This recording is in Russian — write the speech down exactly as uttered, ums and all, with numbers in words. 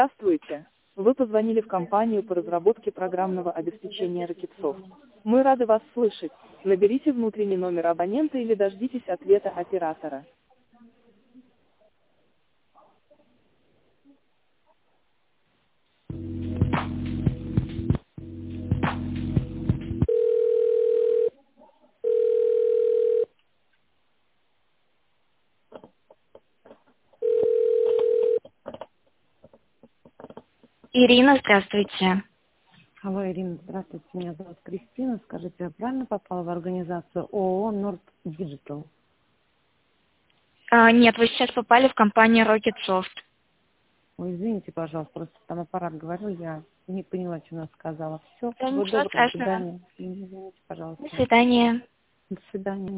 Здравствуйте. Вы позвонили в компанию по разработке программного обеспечения Rocketsoft. Мы рады вас слышать. Наберите внутренний номер абонента или дождитесь ответа оператора. Ирина, здравствуйте. Алло, Ирина, здравствуйте. Меня зовут Кристина. Скажите, я правильно попала в организацию ООО Nord Digital? А, нет, вы сейчас попали в компанию Rocketsoft. Ой, извините, пожалуйста, просто там аппарат говорил, я не поняла, что она сказала. Все, Да, всего ничего доброго, до страшного. свидания. Извините, пожалуйста. До свидания. До свидания.